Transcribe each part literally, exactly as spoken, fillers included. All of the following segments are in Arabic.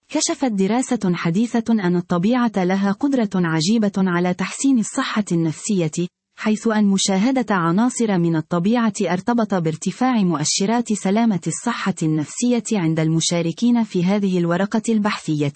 كشفت دراسة حديثة أن الطبيعة لها قدرة عجيبة على تحسين الصحة النفسية، حيث أن مشاهدة عناصر من الطبيعة ارتبط بارتفاع مؤشرات سلامة الصحة النفسية عند المشاركين في هذه الورقة البحثية.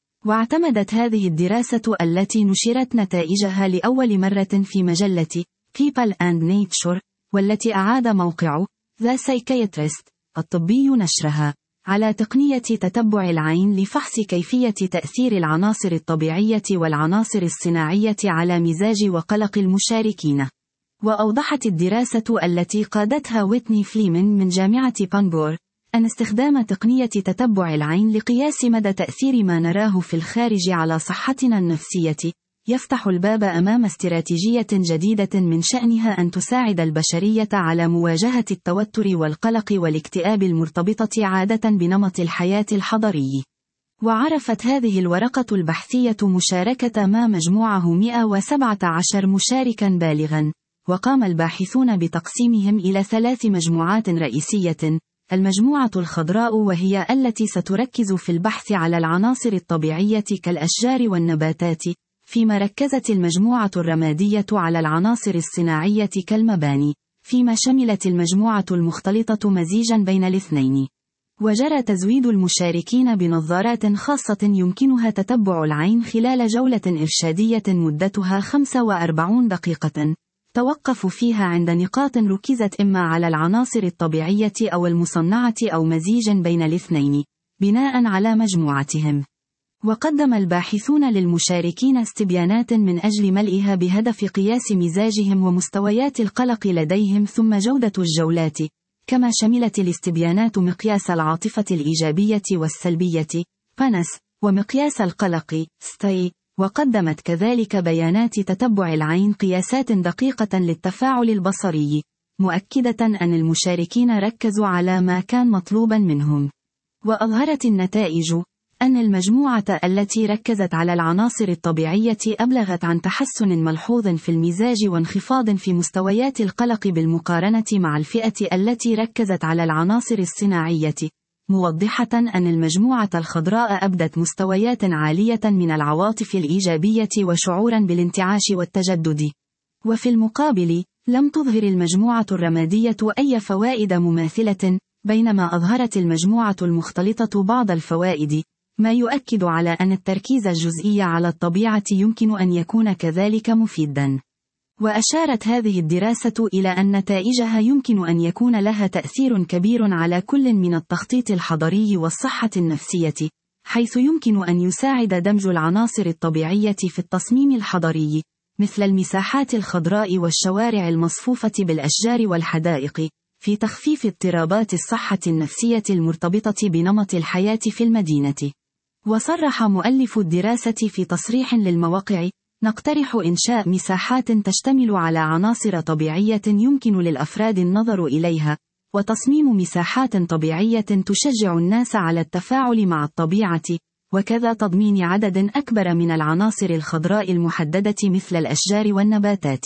واعتمدت هذه الدراسة التي نشرت نتائجها لأول مرة في مجلة People and Nature، والتي أعاد موقع The Psychiatrist الطبي نشرها، على تقنية تتبع العين لفحص كيفية تأثير العناصر الطبيعية والعناصر الصناعية على مزاج وقلق المشاركين. وأوضحت الدراسة التي قادتها ويتني فليمن من جامعة بانبور أن استخدام تقنية تتبع العين لقياس مدى تأثير ما نراه في الخارج على صحتنا النفسية يفتح الباب أمام استراتيجية جديدة من شأنها أن تساعد البشرية على مواجهة التوتر والقلق والاكتئاب المرتبطة عادة بنمط الحياة الحضري. وعرفت هذه الورقة البحثية مشاركة ما مجموعه مئة وسبعة عشر مشاركا بالغا، وقام الباحثون بتقسيمهم إلى ثلاث مجموعات رئيسية: المجموعة الخضراء، وهي التي ستركز في البحث على العناصر الطبيعية كالأشجار والنباتات، فيما ركزت المجموعة الرمادية على العناصر الصناعية كالمباني، فيما شملت المجموعة المختلطة مزيجا بين الاثنين. وجرى تزويد المشاركين بنظارات خاصة يمكنها تتبع العين خلال جولة إرشادية مدتها خمسة وأربعين دقيقة، توقف فيها عند نقاط ركزت إما على العناصر الطبيعية أو المصنعة أو مزيج بين الاثنين، بناء على مجموعتهم. وقدم الباحثون للمشاركين استبيانات من أجل ملئها بهدف قياس مزاجهم ومستويات القلق لديهم، ثم جودة الجولات، كما شملت الاستبيانات مقياس العاطفة الإيجابية والسلبية بانس، ومقياس القلق ستاي. وقدمت كذلك بيانات تتبع العين قياسات دقيقة للتفاعل البصري، مؤكدة أن المشاركين ركزوا على ما كان مطلوبا منهم. وأظهرت النتائج أن المجموعة التي ركزت على العناصر الطبيعية أبلغت عن تحسن ملحوظ في المزاج وانخفاض في مستويات القلق بالمقارنة مع الفئة التي ركزت على العناصر الصناعية، موضحة أن المجموعة الخضراء أبدت مستويات عالية من العواطف الإيجابية وشعورا بالانتعاش والتجدد. وفي المقابل، لم تظهر المجموعة الرمادية أي فوائد مماثلة، بينما أظهرت المجموعة المختلطة بعض الفوائد، ما يؤكد على أن التركيز الجزئي على الطبيعة يمكن أن يكون كذلك مفيدا. وأشارت هذه الدراسة إلى أن نتائجها يمكن أن يكون لها تأثير كبير على كل من التخطيط الحضري والصحة النفسية، حيث يمكن أن يساعد دمج العناصر الطبيعية في التصميم الحضري، مثل المساحات الخضراء والشوارع المصفوفة بالأشجار والحدائق، في تخفيف اضطرابات الصحة النفسية المرتبطة بنمط الحياة في المدينة. وصرح مؤلف الدراسة في تصريح للمواقع: نقترح إنشاء مساحات تشتمل على عناصر طبيعية يمكن للأفراد النظر إليها، وتصميم مساحات طبيعية تشجع الناس على التفاعل مع الطبيعة، وكذا تضمين عدد أكبر من العناصر الخضراء المحددة مثل الأشجار والنباتات.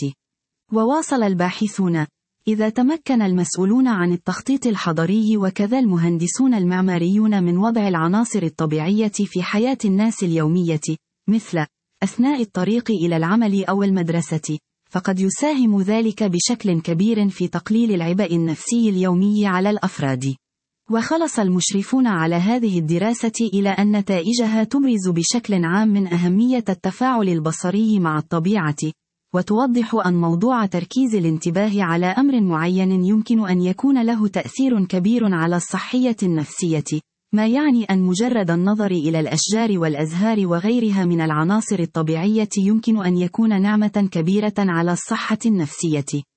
وواصل الباحثون: إذا تمكن المسؤولون عن التخطيط الحضري وكذا المهندسون المعماريون من وضع العناصر الطبيعية في حياة الناس اليومية، مثل أثناء الطريق إلى العمل أو المدرسة، فقد يساهم ذلك بشكل كبير في تقليل العبء النفسي اليومي على الأفراد. وخلص المشرفون على هذه الدراسة إلى أن نتائجها تبرز بشكل عام من أهمية التفاعل البصري مع الطبيعة، وتوضح أن موضوع تركيز الانتباه على أمر معين يمكن أن يكون له تأثير كبير على الصحية النفسية، ما يعني أن مجرد النظر إلى الأشجار والأزهار وغيرها من العناصر الطبيعية يمكن أن يكون نعمة كبيرة على الصحة النفسية.